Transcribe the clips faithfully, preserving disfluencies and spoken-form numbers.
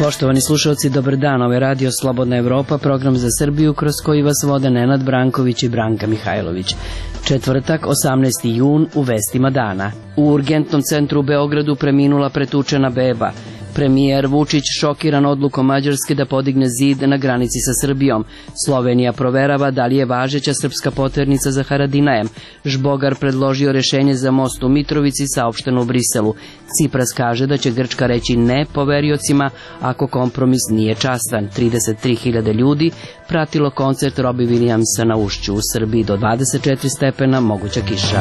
Poštovani slušalci, dobar dan, ovo je Radio Slobodna Evropa, program za Srbiju kroz koji vas vode Nenad Branković i Branka Mihajlović. Četvrtak, osamnaesti jun, u vestima dana. U urgentnom centru u Beogradu preminula pretučena beba. Premijer Vučić šokiran odlukom Mađarske da podigne zid na granici sa Srbijom. Slovenija proverava da li je važeća srpska poternica za Haradinajem. Žbogar predložio rešenje za most u Mitrovici, saopšteno u Briselu. Cipras kaže da će Grčka reći ne poveriocima ako kompromis nije častan. trideset tri hiljade ljudi pratilo koncert Robbie Williamsa na Ušću. U Srbiji do dvadeset četiri stepena, moguća kiša.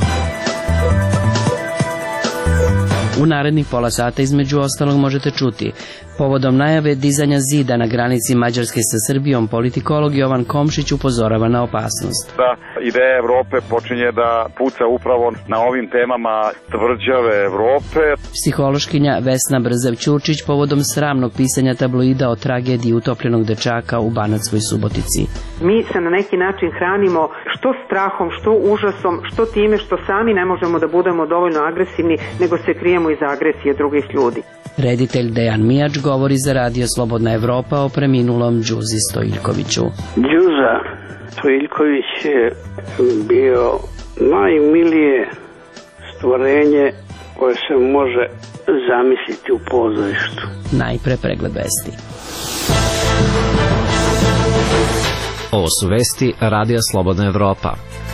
U narednih pola sata između ostalog možete čuti: povodom najave dizanja zida na granici Mađarske sa Srbijom, politikolog Jovan Komšić upozorava na opasnost. Da ideja Evrope počinje da puca upravo na ovim temama tvrđave Evrope. Psihološkinja Vesna Brzav-Ćurčić povodom sramnog pisanja tabloida o tragediji utopljenog dečaka u Banatskoj Subotici. Mi se na neki način hranimo što strahom, što užasom, što time što sami ne možemo da budemo dovoljno agresivni, nego se krijemo iz agresije drugih ljudi. Reditelj Dejan Mijač govori za Radio Slobodna Evropa o preminulom Đuzi Stojiljkoviću. Đuza Stojiljković je bio najmilije stvorenje koje se može zamisliti u pozorištu. Najpre pregled vesti. Ovo su vesti Radija Slobodna Evropa.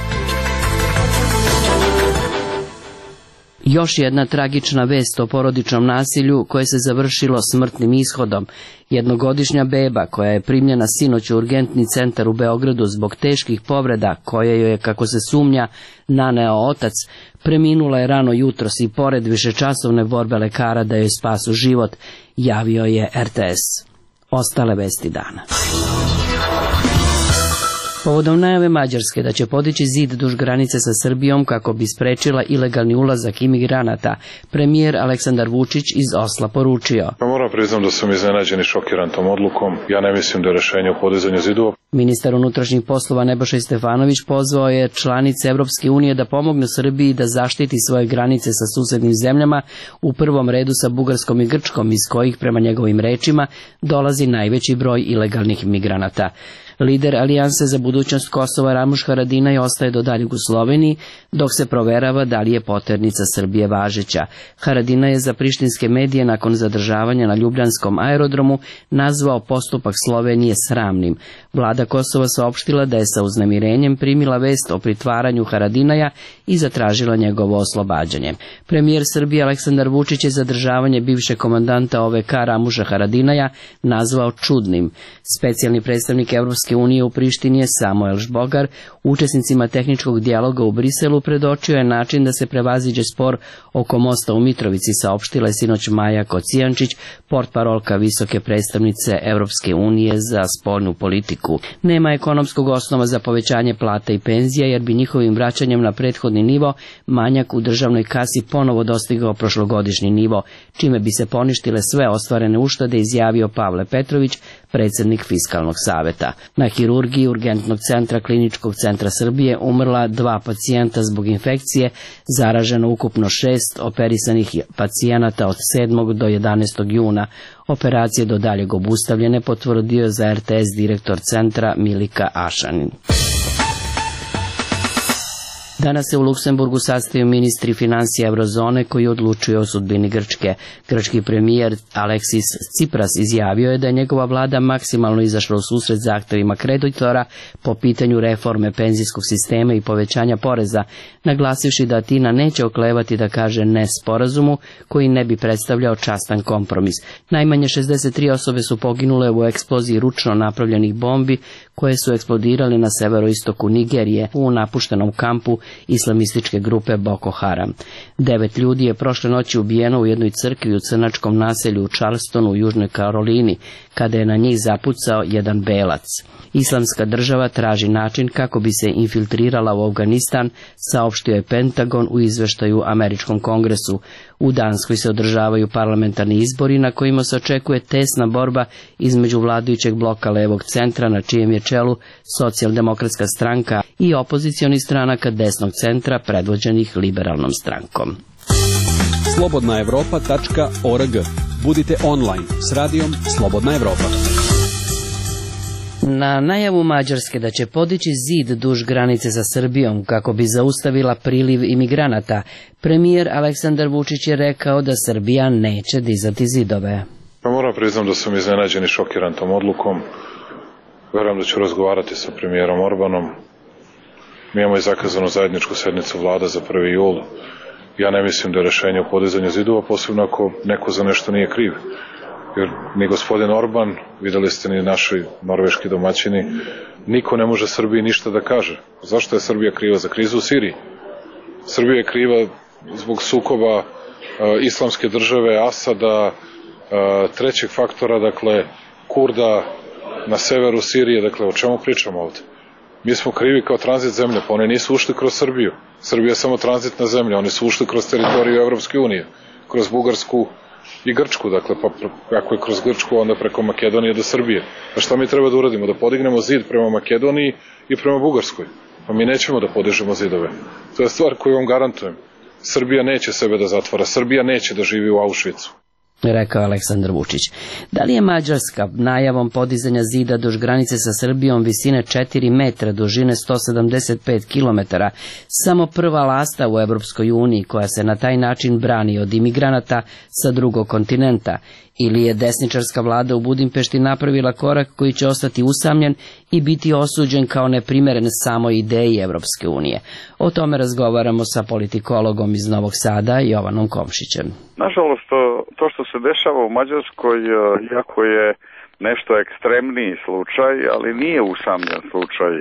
Još jedna tragična vest o porodičnom nasilju koje se završilo smrtnim ishodom. Jednogodišnja beba koja je primljena sinoć u urgentni centar u Beogradu zbog teških povreda koje joj je, kako se sumnja, naneo otac, preminula je rano jutros i pored višečasovne borbe lekara da joj spasu život, javio je R T S. Ostale vesti dana. Povodom najave Mađarske da će podići zid duž granice sa Srbijom kako bi sprečila ilegalni ulazak imigranata, premijer Aleksandar Vučić iz Osla poručio: Ja moram priznam da sam iznenađen i šokiran tom odlukom. Ja ne mislim da je rešenje u podizanju zidova. Ministar unutrašnjih poslova Nebojša Stefanović pozvao je članice Evropske unije da pomognu Srbiji da zaštiti svoje granice sa susednim zemljama, u prvom redu sa Bugarskom i Grčkom, iz kojih, prema njegovim rečima, dolazi najveći broj ilegalnih migranata. Lider Alijanse za budućnost Kosova Ramuš Haradinaj ostaje do daljeg u Sloveniji, dok se proverava da li je poternica Srbije važeća. Haradinaj je za prištinske medije nakon zadržavanja na Ljubljanskom aerodromu nazvao postupak Slovenije sramnim. Vlada Kosova saopštila da je sa uznemirenjem primila vest o pritvaranju Haradinaja i zatražila njegovo oslobađanje. Premijer Srbije Aleksandar Vučić je zadržavanje bivšeg komandanta O V K Ramuša Haradinaja nazvao čudnim. Specijalni predstavnik Evropske unije u Prištini je Samuel Žbogar učesnicima tehničkog dijaloga u Briselu predočio je način da se prevaziđe spor oko mosta u Mitrovici, saopštila je sinoć Maja Kocijančić, portparolka visoke predstavnice Evropske unije za spoljnu politiku. Nema ekonomskog osnova za povećanje plata i penzija, jer bi njihovim vraćanjem na prethodni nivo manjak u državnoj kasi ponovo dostigao prošlogodišnji nivo, čime bi se poništile sve ostvarene uštede, izjavio Pavle Petrović, predsjednik Fiskalnog saveta. Na hirurgiji urgentnog centra Kliničkog centra Srbije umrla dva pacijenta zbog infekcije, zaraženo ukupno šest operisanih pacijenata od sedmog do jedanaestog juna. Operacije do daljeg obustavljene, potvrdio za R T S direktor centra Milika Ašanin. Danas se u Luksemburgu sastaju ministri finansija Eurozone koji odlučuju o sudbini Grčke. Grčki premijer Aleksis Cipras izjavio je da je njegova vlada maksimalno izašla u susret zahtevima kreditora po pitanju reforme penzijskog sistema i povećanja poreza, naglasivši da Atina neće oklevati da kaže ne sporazumu koji ne bi predstavljao častan kompromis. Najmanje šezdeset tri osobe su poginule u eksploziji ručno napravljenih bombi koje su eksplodirale na severoistoku Nigerije u napuštenom kampu islamističke grupe Boko Haram. Devet ljudi je prošle noći ubijeno u jednoj crkvi u crnačkom naselju u Charlestonu u Južnoj Karolini, kada je na njih zapucao jedan belac. Islamska država traži način kako bi se infiltrirala u Afganistan, saopštio je Pentagon u izveštaju Američkom kongresu. U Danskoj se održavaju parlamentarni izbori na kojima se očekuje tesna borba između vladajućeg bloka levog centra, na čijem je čelu Socijaldemokratska stranka, i opozicionih stranaka desnog centra predvođenih Liberalnom strankom. slobodna evropa tačka org. Budite online s radijom Slobodna Evropa. Na najavu Mađarske da će podići zid duž granice sa Srbijom kako bi zaustavila priliv imigranata, premijer Aleksandar Vučić je rekao da Srbija neće dizati zidove. Pa moram priznam da sam iznenađen i šokiran tom odlukom. Verujem da ću razgovarati sa premijerom Orbanom. Mi imamo i zakazanu zajedničku sednicu vlada za prvi jul. Ja ne mislim da je rešenje u podizanju zidova, posebno ako neko za nešto nije kriv. Jer ni gospodin Orban, videli ste ni naši norveški domaćini, niko ne može Srbiji ništa da kaže. Zašto je Srbija kriva za krizu u Siriji? Srbija je kriva zbog sukoba uh, islamske države, Asada, uh, trećeg faktora, dakle, Kurda na severu Sirije, dakle, o čemu pričamo ovde? Mi smo krivi kao tranzit zemlje, pa oni nisu ušli kroz Srbiju. Srbija je samo tranzitna zemlja, oni su ušli kroz teritoriju Evropske unije, kroz Bugarsku i Grčku, dakle, pa ako je kroz Grčku, onda preko Makedonije do Srbije. A šta mi treba da uradimo? Da podignemo zid prema Makedoniji i prema Bugarskoj. Pa mi nećemo da podižemo zidove. To je stvar koju vam garantujem. Srbija neće sebe da zatvara, Srbija neće da živi u Auschwitzu, rekao Aleksandar Vučić. Da li je Mađarska najavom podizanja zida duž granice sa Srbijom visine četiri metra, dužine sto sedamdeset pet kilometara, samo prva lasta u Evropskoj uniji koja se na taj način brani od imigranata sa drugog kontinenta, ili je desničarska vlada u Budimpešti napravila korak koji će ostati usamljen i biti osuđen kao neprimeren samoj ideji Evropske unije? O tome razgovaramo sa politikologom iz Novog Sada, Jovanom Komšićem. Nažalost, to što se dešava u Mađarskoj, iako je nešto ekstremniji slučaj, ali nije usamljen slučaj.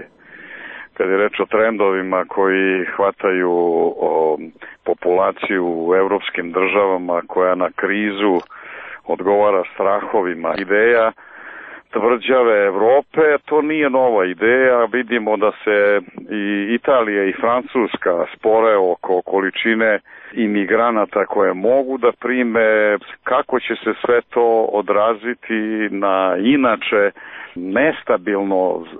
Kad je reč o trendovima koji hvataju o populaciju u evropskim državama koja na krizu odgovara strahovima ideja tvrđave Evrope, to nije nova ideja. Vidimo da se i Italija i Francuska spore oko količine imigranata koje mogu da prime, kako će se sve to odraziti na inače nestabilno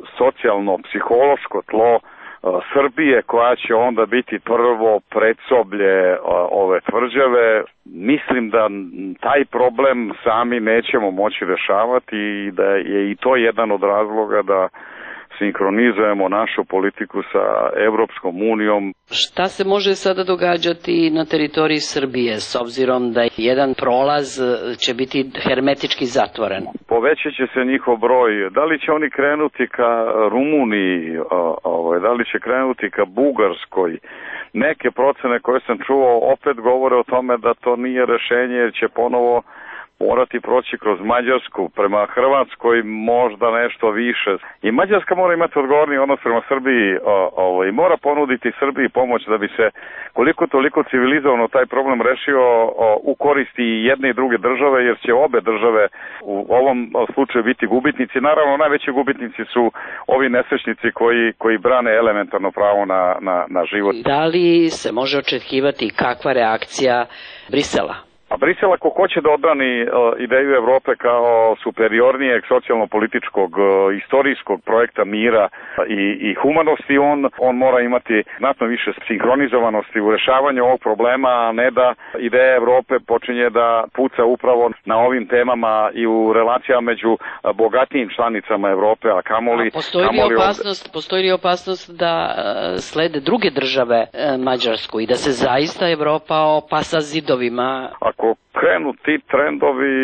socijalno-psihološko tlo Srbije, koja će onda biti prvo predsoblje ove tvrđave. Mislim da taj problem sami nećemo moći rešavati i da je i to jedan od razloga da sinkronizujemo našu politiku sa Evropskom unijom. Šta se može sada događati na teritoriji Srbije, s obzirom da jedan prolaz će biti hermetički zatvoren? Povećat će se njihov broj. Da li će oni krenuti ka Rumuniji, da li će krenuti ka Bugarskoj? Neke procene koje sam čuo opet govore o tome da to nije rešenje, jer će ponovo morati proći kroz Mađarsku, prema Hrvatskoj možda nešto više. I Mađarska mora imati odgovorni odnos prema Srbiji i mora ponuditi Srbiji pomoć da bi se koliko toliko civilizovano taj problem rešio u koristi i jedne i druge države, jer će obe države u ovom slučaju biti gubitnici. Naravno, najveći gubitnici su ovi nesrećnici koji, koji brane elementarno pravo na, na, na život. Da li se može očekivati kakva reakcija Brisela? A Brisel, ako hoće da odbrani uh, ideju Evrope kao superiornijeg socijalno-političkog, uh, istorijskog projekta mira i, i humanosti, on, on mora imati znatno više sinhronizovanosti u rešavanju ovog problema, a ne da ideja Evrope počinje da puca upravo na ovim temama i u relacijama među bogatijim članicama Evrope, a kamoli... A postoji li opasnost, od... postoji li opasnost da uh, slede druge države uh, Mađarsku i da se zaista Evropa opasa zidovima? Ako krenu ti trendovi,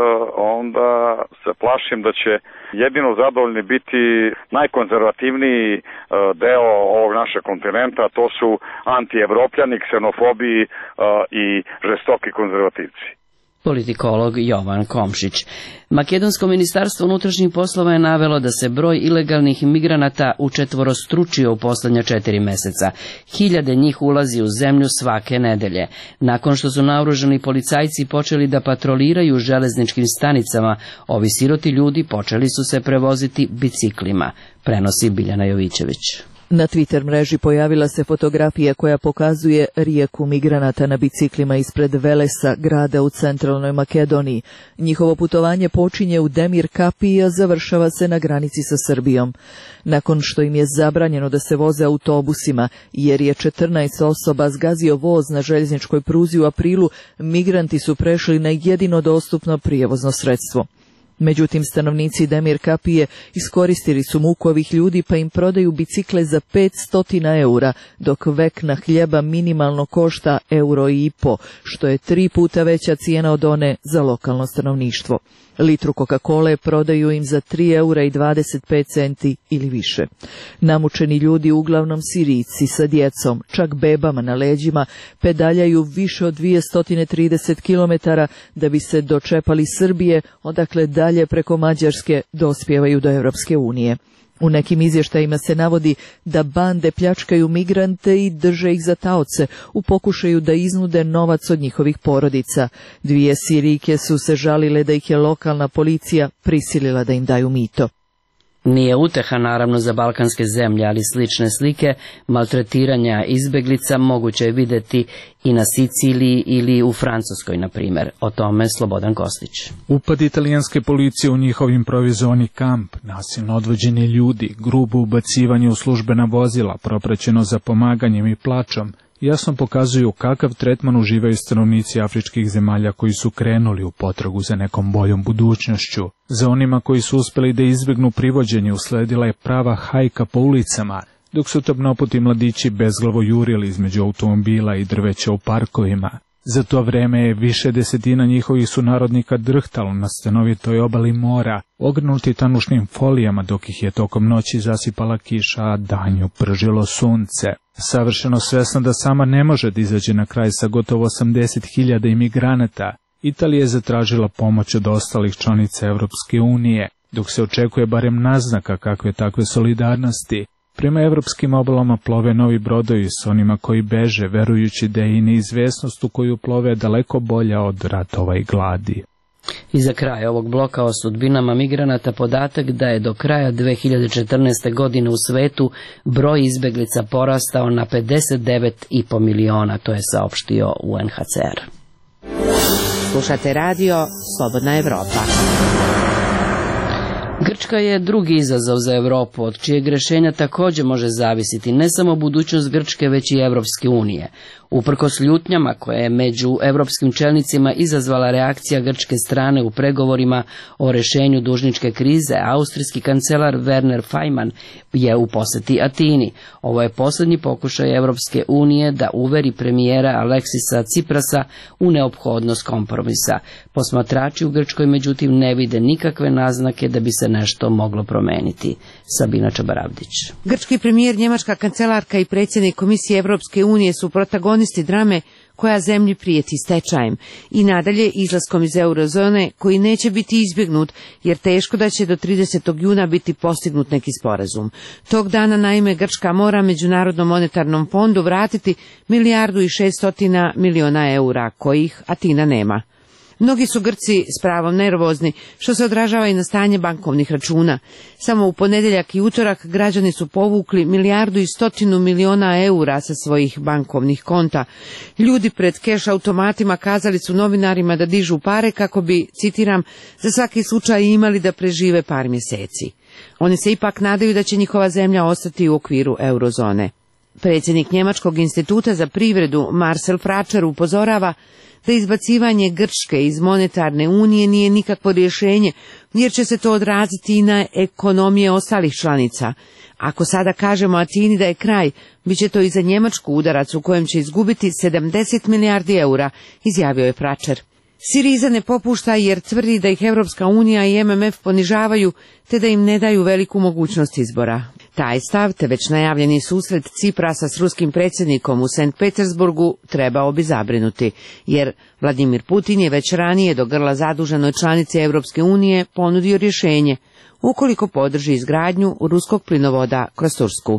onda se plašim da će jedino zadovoljni biti najkonzervativniji deo ovog našeg kontinenta, to su antievropljani, ksenofobiji i žestoki konzervativci. Politikolog Jovan Komšić. Makedonsko ministarstvo unutrašnjih poslova je navelo da se broj ilegalnih migranata učetvorostručio u poslednja četiri meseca. Hiljade njih ulazi u zemlju svake nedelje. Nakon što su naoružani policajci počeli da patroliraju železničkim stanicama, ovi siroti ljudi počeli su se prevoziti biciklima, prenosi Biljana Jovićević. Na Twitter mreži pojavila se fotografija koja pokazuje rijeku migranata na biciklima ispred Velesa, grada u centralnoj Makedoniji. Njihovo putovanje počinje u Demir Kapiji, a završava se na granici sa Srbijom. Nakon što im je zabranjeno da se voze autobusima, jer je četrnaest osoba zgazio voz na željezničkoj pruzi u aprilu, migranti su prešli na jedino dostupno prijevozno sredstvo. Međutim, stanovnici Demir Kapije iskoristili su muku ovih ljudi pa im prodaju bicikle za petsto eura, dok vekna hljeba minimalno košta euro i po, što je tri puta veća cijena od one za lokalno stanovništvo. Litru Coca-Cole prodaju im za tri eura i dvadeset pet centi ili više. Namučeni ljudi, uglavnom Sirijci sa djecom, čak bebama na leđima, pedaljaju više od dvjesto trideset kilometara da bi se dočepali Srbije, odakle dalje preko Mađarske dospijevaju do Europske unije. U nekim izvještajima se navodi da bande pljačkaju migrante i drže ih za taoce u pokušaju da iznude novac od njihovih porodica. Dvije Sirijke su se žalile da ih je lokalna policija prisilila da im daju mito. Nije uteha naravno za balkanske zemlje, ali slične slike maltretiranja izbeglica moguće je vidjeti i na Siciliji ili u Francuskoj, na primjer. O tome Slobodan Kostić. Upad italijanske policije u njihov improvizovani kamp, nasilno odvođeni ljudi, grubo ubacivanje u službena vozila, propraćeno za pomaganjem i plačom, jasno pokazuju kakav tretman uživaju stanovnici afričkih zemalja koji su krenuli u potragu za nekom boljom budućnošću. Za onima koji su uspjeli da izbjegnu privođenje usledila je prava hajka po ulicama, dok su tamnoputi mladići bezglavo jurili između automobila i drveća u parkovima. Za to vreme je više desetina njihovih sunarodnika drhtalo na stanovitoj obali mora, ogrnuti tanušnim folijama dok ih je tokom noći zasipala kiša, a danju pržilo sunce. Savršeno svesna da sama ne može da izađe na kraj sa gotovo osamdeset hiljada imigranata, Italija je zatražila pomoć od ostalih članica Evropske unije, dok se očekuje barem naznaka kakve takve solidarnosti. Prema evropskim obalama plove novi brodovi s onima koji beže, verujući da je i neizvesnost u koju plove daleko bolja od ratova i gladi. I za kraj ovog bloka o sudbinama migranata podatak da je do kraja dve hiljade četrnaeste. godine u svetu broj izbeglica porastao na pedeset devet i po miliona, to je saopštio U N H C R. Slušate radio Slobodna Evropa. Grčka je drugi izazov za Europu, od čijeg rješenja također može zavisiti ne samo budućnost Grčke, već i Evropske unije. Uprkos ljutnjama koje je među europskim čelnicima izazvala reakcija grčke strane u pregovorima o rješenju dužničke krize, austrijski kancelar Werner Faymann je u posjeti Atini. Ovo je posljednji pokušaj Evropske unije da uveri premijera Aleksisa Tsiprasa u neophodnost kompromisa. Posmatrači u Grčkoj međutim ne vide nikakve naznake da bi se nešto moglo promeniti. Sabina Čabaravdić. Grčki premijer, njemačka kancelarka i predsjednik Komisije Evropske unije su protagonisti drame koja zemlji prijeti stečajem i nadalje izlaskom iz eurozone koji neće biti izbjegnut jer teško da će do tridesetog juna biti postignut neki sporazum. Tog dana naime Grčka mora Međunarodnom monetarnom fondu vratiti milijardu i šeststotina miliona eura kojih Atina nema. Mnogi su Grci s pravom nervozni, što se odražava i na stanje bankovnih računa. Samo u ponedjeljak i utorak građani su povukli milijardu i stotinu miliona eura sa svojih bankovnih konta. Ljudi pred keš automatima kazali su novinarima da dižu pare kako bi, citiram, za svaki slučaj imali da prežive par mjeseci. Oni se ipak nadaju da će njihova zemlja ostati u okviru eurozone. Predsjednik Njemačkog instituta za privredu Marcel Fratscher upozorava da izbacivanje Grčke iz monetarne unije nije nikakvo rješenje, jer će se to odraziti i na ekonomije ostalih članica. Ako sada kažemo Atini da je kraj, bit će to i za Njemačku udarac u kojem će izgubiti sedamdeset milijardi eura, izjavio je Fratscher. Siriza ne popušta jer tvrdi da ih Evropska unija i M M F ponižavaju, te da im ne daju veliku mogućnost izbora. Taj stav, te već najavljeni susret Ciprasa s ruskim predsjednikom u Sankt Petersburgu trebao bi zabrinuti, jer Vladimir Putin je već ranije do grla zaduženoj članici Evropske unije ponudio rješenje, ukoliko podrži izgradnju ruskog plinovoda kroz Tursku.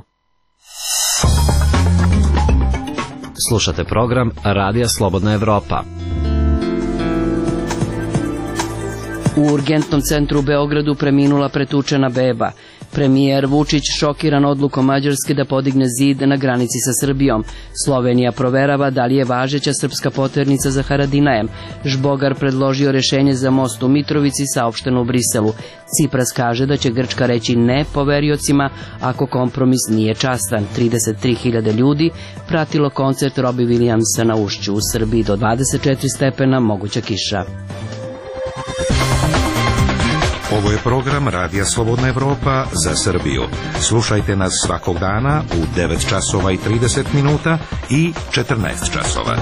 Slušate program Radija Slobodna Evropa. U urgentnom centru u Beogradu preminula pretučena beba. Premijer Vučić šokiran odlukom Mađarske da podigne zid na granici sa Srbijom. Slovenija proverava da li je važeća srpska poternica za Haradinajem. Žbogar predložio rešenje za most u Mitrovici, saopšteno u Briselu. Cipras kaže da će Grčka reći ne poveriocima ako kompromis nije častan. trideset tri hiljade ljudi pratilo koncert Robbie Williamsa na Ušću. U Srbiji do dvadeset četiri stepena, moguća kiša. Ovo je program Radija Slobodna Evropa za Srbiju. Slušajte nas svakog dana u devet časova i trideset minuta i četrnaest časova.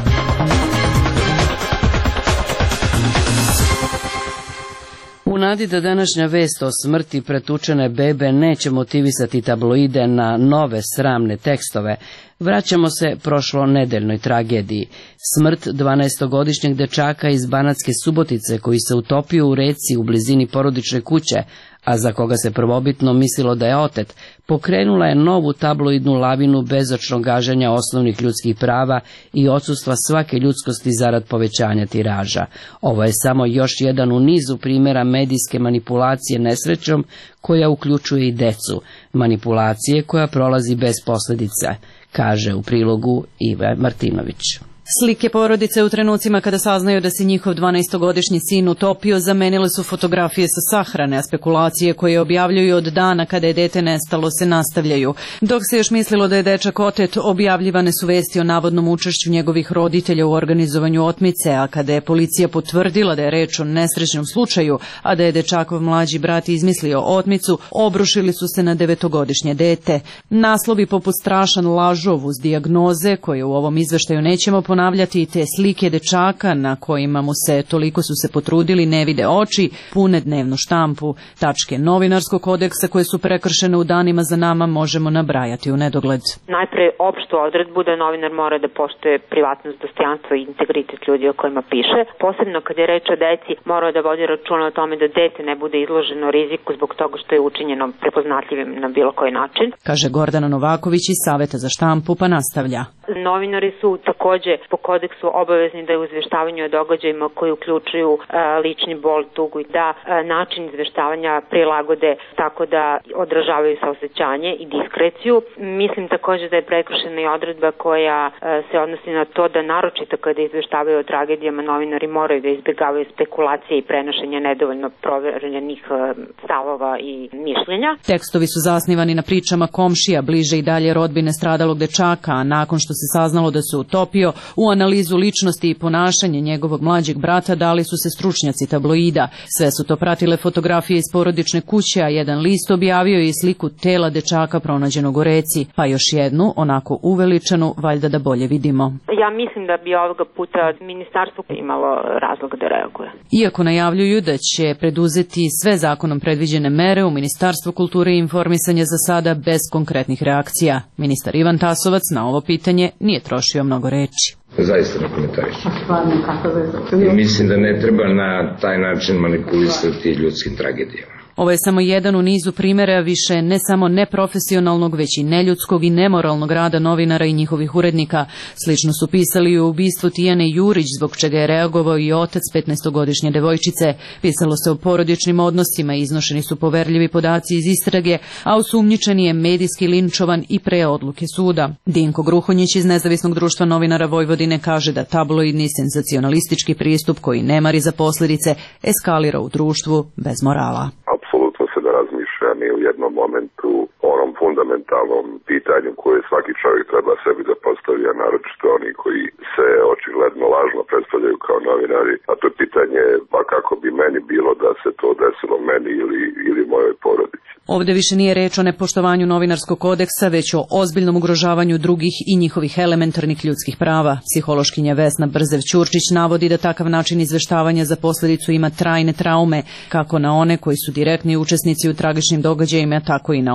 U nadi da današnja vest o smrti pretučene bebe neće motivisati tabloide na nove sramne tekstove, vraćamo se prošlo nedeljnoj tragediji. Smrt dvanaestogodišnjeg dečaka iz Banatske Subotice koji se utopio u reci u blizini porodične kuće, a za koga se prvobitno mislilo da je otet, pokrenula je novu tabloidnu lavinu bezočnog gaženja osnovnih ljudskih prava i odsustva svake ljudskosti zarad povećanja tiraža. Ovo je samo još jedan u nizu primjera medijske manipulacije nesrećom koja uključuje i decu, manipulacije koja prolazi bez posljedica, kaže u prilogu Ive Martinović. Slike porodice u trenucima kada saznaju da se njihov dvanaestogodišnji sin utopio zamenile su fotografije sa sahrane, a spekulacije koje objavljuju od dana kada je dete nestalo se nastavljaju. Dok se još mislilo da je dečak otet, objavljivane su vesti o navodnom učešću njegovih roditelja u organizovanju otmice, a kada je policija potvrdila da je reč o nesrećnom slučaju, a da je dečakov mlađi brat izmislio otmicu, obrušili su se na devetogodišnje dete. Naslovi poput strašan lažov uz dijagnoze, koje u ovom izveštaju nećemo ponavljati, ponavljati te slike dečaka na kojima mu se toliko su se potrudili ne vide oči, pune dnevnu štampu. Tačke novinarskog kodeksa koje su prekršene u danima za nama možemo nabrajati u nedogled. Najpre opštu odredbu da novinar mora da poštuje privatnost, dostojanstvo i integritet ljudi o kojima piše. Posebno kad je reč o deci, mora da vodi računa o tome da dete ne bude izloženo riziku zbog toga što je učinjeno prepoznatljivim na bilo koji način. Kaže Gordana Novaković iz Saveta za štampu, pa nastavlja. Novinari su takođe po kodeksu obavezni da je u izveštavanju o događajima koji uključuju a, lični bol, tugu i da a, način izveštavanja prilagode tako da odražavaju saosećanje i diskreciju. Mislim takođe da je prekršena i odredba koja a, se odnosi na to da naročito kada izveštavaju o tragedijama novinari moraju da izbjegavaju spekulacije i prenošenje nedovoljno proverenih a, stavova i mišljenja. Tekstovi su zasnivani na pričama komšija, bliže i dalje rodbine stradalog dečaka, a nakon što se saznalo da se utopio, u analizu ličnosti i ponašanje njegovog mlađeg brata dali su se stručnjaci tabloida. Sve su to pratile fotografije iz porodične kuće, a jedan list objavio je i sliku tela dečaka pronađenog u reci, pa još jednu, onako uveličanu, valjda da bolje vidimo. Ja mislim da bi ovoga puta ministarstvo imalo razlog da reaguje. Iako najavljuju da će preduzeti sve zakonom predviđene mere, u Ministarstvu kulture i informisanja za sada bez konkretnih reakcija. Ministar Ivan Tasovac na ovo pitanje nije trošio mnogo reči. Zaista ne komentarišem. Mislim da ne treba na taj način manipulisati ljudskim tragedijama. Ovo je samo jedan u nizu primjera više ne samo neprofesionalnog, već i neljudskog i nemoralnog rada novinara i njihovih urednika. Slično su pisali i o ubistvu Tijane Jurić, zbog čega je reagovao i otac petnaestogodišnje devojčice. Pisalo se o porodičnim odnosima, iznošeni su poverljivi podaci iz istrage, a osumnjičeni je medijski linčovan i pre odluke suda. Dinko Gruhonjić iz Nezavisnog društva novinara Vojvodine kaže da tabloidni senzacionalistički pristup koji ne mari za posljedice eskalira u društvu bez morala. Apsolutno se ne razmišlja ni u jednom momentu o onom fundamentalnom pitanju koje svaki čovjek treba sebi da postavi, a naročito oni koji se očigledno lažno predstavljaju kao novinari, a to je pitanje pa kako bi meni bilo da se to desilo meni ili, ili mojoj porodici. Ovdje više nije reč o nepoštovanju novinarskog kodeksa, već o ozbiljnom ugrožavanju drugih i njihovih elementarnih ljudskih prava. Psihološkinja Vesna Brzev-Ćurčić navodi da takav način izveštavanja za posljedicu ima trajne traume, kako na one koji su direktni učesnici u tragičnim događajima, tako i na one koji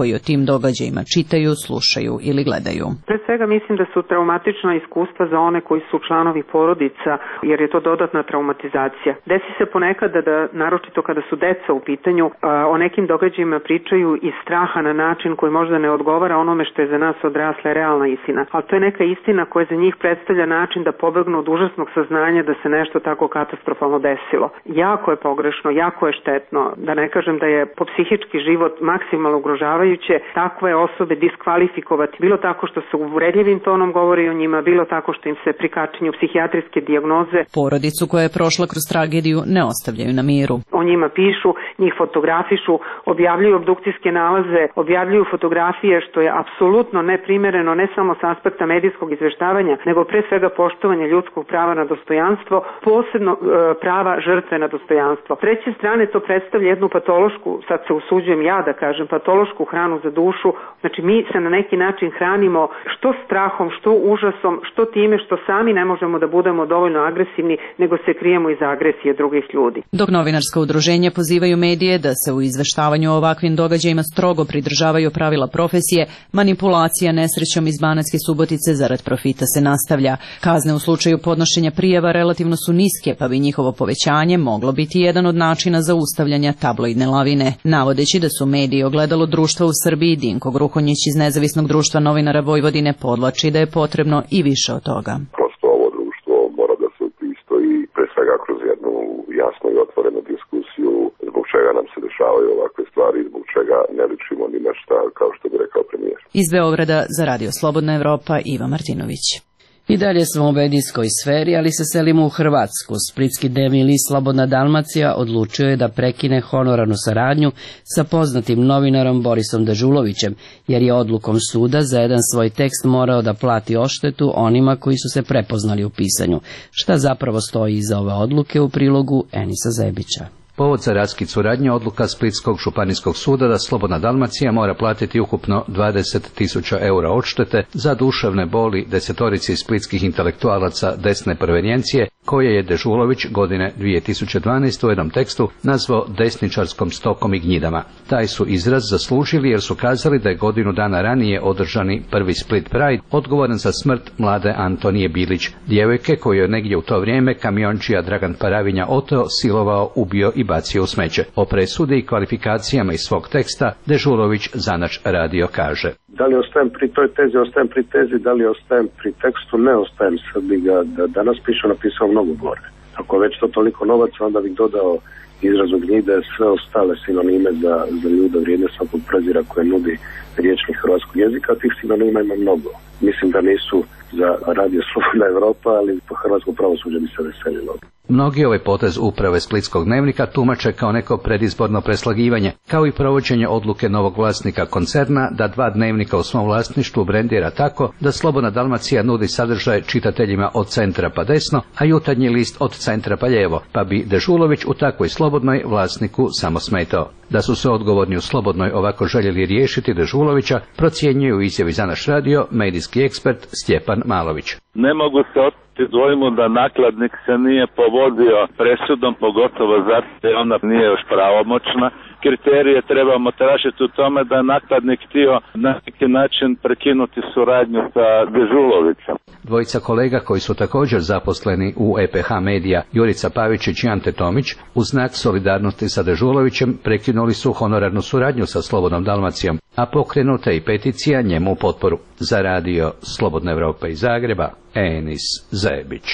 koji o tim događajima čitaju, slušaju ili gledaju. Pre svega mislim da su traumatična iskustva za one koji su članovi porodica, jer je to dodatna traumatizacija. Desi se ponekad da, da naročito kada su deca u pitanju, o nekim događajima pričaju iz straha na način koji možda ne odgovara onome što je za nas odrasla realna istina. Ali to je neka istina koja za njih predstavlja način da pobegnu od užasnog saznanja da se nešto tako katastrofalno desilo. Jako je pogrešno, jako je štetno, da ne kažem da je po psihički život maksimalno ugrožavajuće takve osobe diskvalifikovati, bilo tako što se uvredljivim tonom govori o njima, bilo tako što im se prikačenju psihijatrijske dijagnoze. Porodicu koja je prošla kroz tragediju ne ostavljaju na miru. O njima pišu, njih fotografišu, objavljuju obdukcijske nalaze, objavljuju fotografije, što je apsolutno neprimereno ne samo s aspekta medijskog izveštavanja, nego pre svega poštovanja ljudskog prava na dostojanstvo, posebno e, prava žrtve na dostojanstvo. S treće strane to predstavlja jednu patološku, sad se usuđujem ja da kažem, patološku hranu za dušu. Znači mi se na neki način hranimo što strahom, što užasom, što time što sami ne možemo da budemo dovoljno agresivni, nego se krijemo iza agresije drugih ljudi. Dok novinarska udruženja pozivaju medije da se u izveštavanju o ovakvim događajima strogo pridržavaju pravila profesije, manipulacija nesrećom iz Banatske Subotice zarad profita se nastavlja. Kazne u slučaju podnošenja prijava relativno su niske, pa bi njihovo povećanje moglo biti jedan od načina zaustavljanja tabloidne lavine. Navodeći da su mediji ogledalo društva u Srbiji, Dinko Gruhonjić iz Nezavisnog društva novinara Vojvodine podvlači da je potrebno i više od toga. Prosto ovo društvo mora da se upristoji pre svega kroz jednu jasnu i otvorenu diskusiju zbog čega nam se dešavaju ovakve stvari, zbog čega ne ličimo ni na šta, kao što bi rekao premijer. Iz Beograda za Radio Slobodna Evropa, Iva Martinović. I dalje smo u medijskoj sferi, ali se selimo u Hrvatsku. Splitski dnevni list Slobodna Dalmacija odlučio je da prekine honorarnu saradnju sa poznatim novinarom Borisom Dežulovićem, jer je odlukom suda za jedan svoj tekst morao da plati odštetu onima koji su se prepoznali u pisanju. Šta zapravo stoji iza ove odluke u prilogu Enisa Zebića? Povod za raskid suradnje odluka Splitskog županijskog suda da Slobodna Dalmacija mora platiti ukupno dvadeset tisuća eura odštete za duševne boli desetorici splitskih intelektualaca desne provenijencije, koje je Dežulović godine dvije tisuće dvanaeste. u jednom tekstu nazvao desničarskom stokom i gnjidama. Taj su izraz zaslužili jer su kazali da je godinu dana ranije održani prvi Split Pride odgovoran za smrt mlade Antonije Bilić, djevojke koju je negdje u to vrijeme kamiončija Dragan Paravinja oteo, silovao, ubio i bacio u smeće. O presudi i kvalifikacijama iz svog teksta Dežulović Zanač radio kaže: Da li ostajem pri toj tezi, ostajem pri tezi, da li ostajem pri tekstu, ne ostajem, sad bi ga da danas pišu napisao mnogo gore. Ako već to toliko novaca, onda bih dodao izrazu gnjide, sve ostale sinonime za, za ljude vrijedne svakog prezira koje nudi riječnik hrvatskog jezika, tih sinonima ima mnogo. Mislim da nisu za Radio Slobodna Evropa, ali po hrvatsko pravosuđe bi se veselilo. Mnogi ovaj potez uprave Splitskog dnevnika tumače kao neko predizborno preslagivanje, kao i provođenje odluke novog vlasnika koncerna da dva dnevnika u svom vlasništvu brendira tako da Slobodna Dalmacija nudi sadržaj čitateljima od centra pa desno, a Jutarnji list od centra pa lijevo, pa bi Dežulović u takvoj Slobodnoj vlasniku samo smetao. Da su se odgovorni u Slobodnoj ovako željeli riješiti Dežulovića, procjenjuje u izjavi za naš radio medijski ekspert Stjepan Malović. Ne mogu se oteti dojmu da nakladnik se nije povodio presudom, pogotovo zato jer ona nije još pravomoćna. Kriterije trebamo tražiti u tome da je nakladnik htio na neki način prekinuti suradnju sa Dežulovićem. Dvojica kolega koji su također zaposleni u E P H Medija, Jurica Pavičić i Ante Tomić, u znak solidarnosti sa Dežulovićem prekinuli su honorarnu suradnju sa Slobodnom Dalmacijom, a pokrenuta i peticija njemu u potporu. Za radio Slobodna Evropa iz Zagreba, Enis Zebić.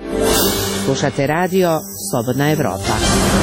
Slušate radio Slobodna Evropa.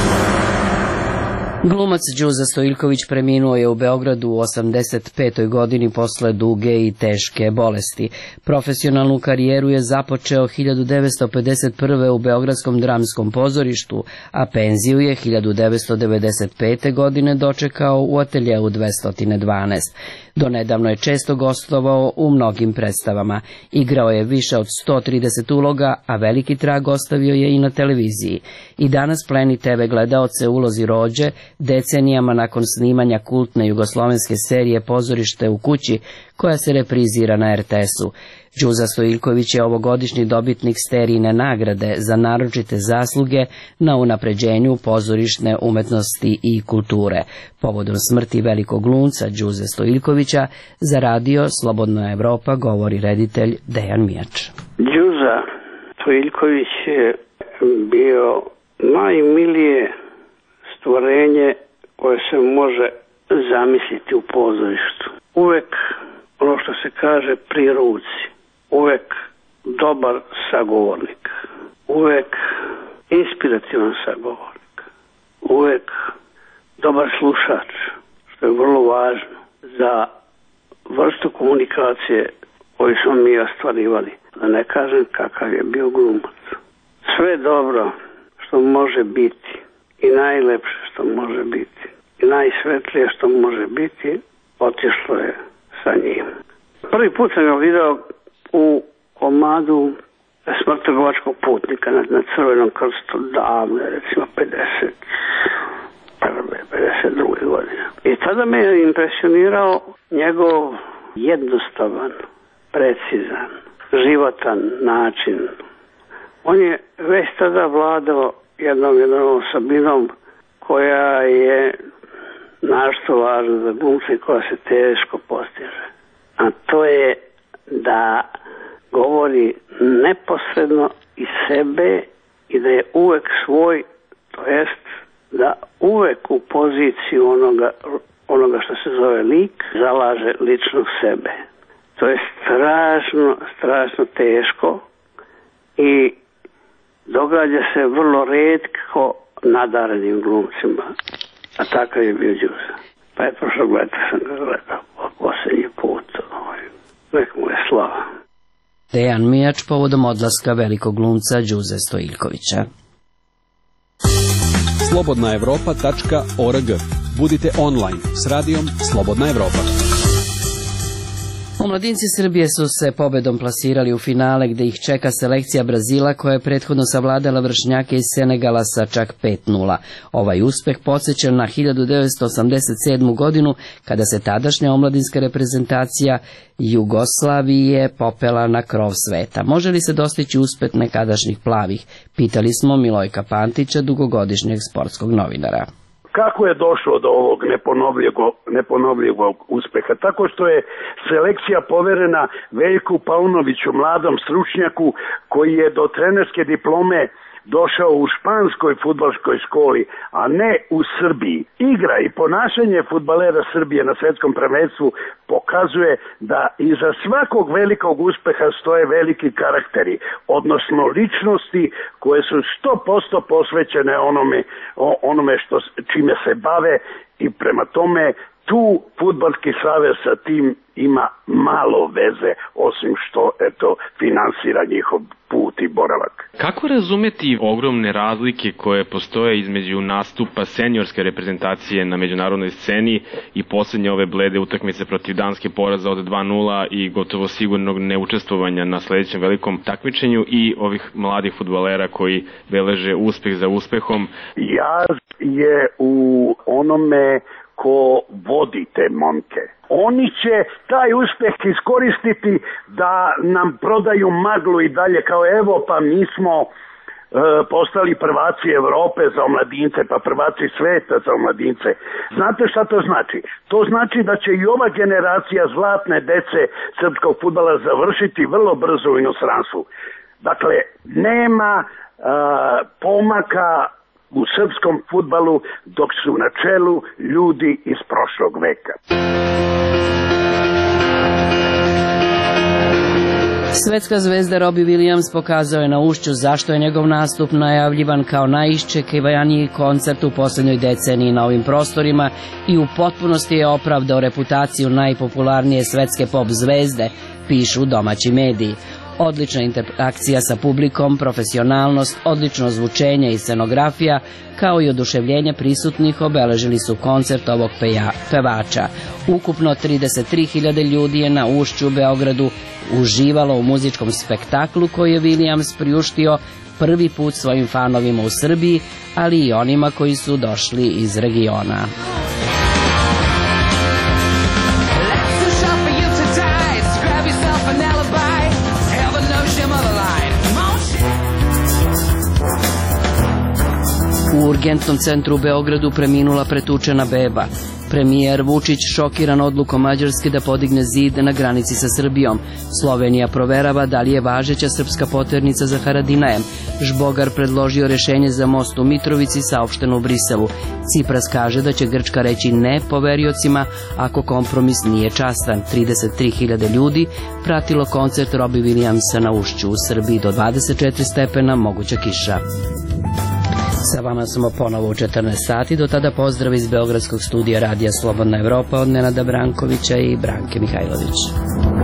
Glumac Đuza Stojiljković preminuo je u Beogradu u osamdeset petoj godini posle duge i teške bolesti. Profesionalnu karijeru je započeo hiljadu devetsto pedeset prve. u Beogradskom dramskom pozorištu, a penziju je hiljadu devetsto devedeset pete. godine dočekao u ateljeu dvesta dvanaest. Donedavno je često gostovao u mnogim predstavama. Igrao je više od sto trideset uloga, a veliki trag ostavio je i na televiziji. i danas pleni te ve gledaoce u ulozi rođe, decenijama nakon snimanja kultne jugoslovenske serije Pozorište u kući, koja se reprizira na er te es-u. Đuza Stojiljković je ovogodišnji dobitnik Sterijine nagrade za naročite zasluge na unapređenju pozorišne umetnosti i kulture. Povodom smrti velikog glumca Đuze Stojiljkovića za radio Slobodna Evropa govori reditelj Dejan Mijač. Đuza Stojiljković je bio najmilije stvorenje koje se može zamisliti u pozorištu. Uvek ono što se kaže pri ruci, uvek dobar sagovornik, uvek inspirativan sagovornik, uvek dobar slušač, što je vrlo važno za vrstu komunikacije koju smo mi ostvarivali. Da ne kažem kakav je bio glumac. Sve dobro što može biti i najlepše što može biti i najsvetlije što može biti otišlo je sa njim. Prvi put sam ga video u komadu Smrt trgovačkog putnika na, na Crvenom krstu davne, recimo pedeset prve, pedeset druge godine. I tada me je impresionirao njegov jednostavan, precizan, životan način. On je već tada vladao jednom jednom osobinom koja je našto važno za glumce i koja se teško postiže. A to je da govori neposredno iz sebe i da je uvek svoj, to jest da uvek u poziciju onoga, onoga što se zove lik, zalaže ličnog sebe. To je strašno, strašno teško i događa se vrlo retko nadarenim glumcima. A takav je bio Đuza. Pa je prošlog leta sam ga gledao posljednji put. Nek mu je slava. Dejan Mijač povodom odlaska velikog glumca Đuze Stojiljkovića. slobodna evropa tačka org. Budite online s radijom Slobodna Evropa. Omladinci Srbije su se pobedom plasirali u finale gde ih čeka selekcija Brazila koja je prethodno savladala vršnjake iz Senegala sa čak pet nula. Ovaj uspeh podsjeća na hiljadu devetsto osamdeset sedmu godinu kada se tadašnja omladinska reprezentacija Jugoslavije popela na krov sveta. Može li se dostići uspeh nekadašnjih plavih? Pitali smo Milojka Pantića, dugogodišnjeg sportskog novinara. Kako je došlo do ovog neponovljivog, neponovljivog uspeha? Tako što je selekcija poverena Veljku Paunoviću, mladom stručnjaku koji je do trenerske diplome došao u španskoj fudbalskoj školi, a ne u Srbiji. Igra i ponašanje fudbalera Srbije na svetskom prvenstvu pokazuje da iza svakog velikog uspeha stoje veliki karakteri, odnosno ličnosti koje su sto posto posvećene onome, onome što, čime se bave i prema tome tu fudbalski savez sa tim ima malo veze, osim što eto finansira njihov put i boravak. Kako razumeti ogromne razlike koje postoje između nastupa seniorske reprezentacije na međunarodnoj sceni i poslednje ove blede utakmice protiv Danske, poraza od dva nula i gotovo sigurnog neučestvovanja na sledećem velikom takmičenju i ovih mladih fudbalera koji beleže uspeh za uspehom? Jaz je u onome ko vodi te momke. Oni će taj uspeh iskoristiti da nam prodaju maglu i dalje kao evo pa mi smo e, postali prvaci Evrope za omladince, pa prvaci sveta za omladince. Znate šta to znači? To znači da će i ova generacija zlatne dece srpskog fudbala završiti vrlo brzo u inostranstvu. Dakle, nema e, pomaka u srpskom fudbalu dok su na čelu ljudi iz prošlog veka. Svetska zvezda Robbie Williams pokazao je na Ušću zašto je njegov nastup najavljivan kao najiščekivaniji koncert u poslednjoj deceniji na ovim prostorima i u potpunosti je opravdao reputaciju najpopularnije svetske pop zvezde, pišu domaći mediji. Odlična interakcija sa publikom, profesionalnost, odlično zvučenje i scenografija, kao i oduševljenje prisutnih obeležili su koncert ovog peja, pevača. Ukupno trideset tri hiljade ljudi je na Ušću u Beogradu uživalo u muzičkom spektaklu koji je Williams priuštio prvi put svojim fanovima u Srbiji, ali i onima koji su došli iz regiona. U urgentnom centru u Beogradu preminula pretučena beba. Premijer Vučić šokiran odlukom Mađarske da podigne zid na granici sa Srbijom. Slovenija proverava da li je važeća srpska poternica za Haradinajem. Žbogar predložio rešenje za most u Mitrovici, saopšteno u Briselu. Cipras kaže da će Grčka reći ne poveriocima ako kompromis nije častan. trideset tri hiljade ljudi pratilo koncert Robbie Williamsa na Ušću. U Srbiji do dvadeset četiri stepena, moguća kiša. Sa vama smo ponovo u četrnaest sati, do tada pozdrav iz Beogradskog studija Radija Slobodna Evropa od Nenada Brankovića i Branke Mihajlović.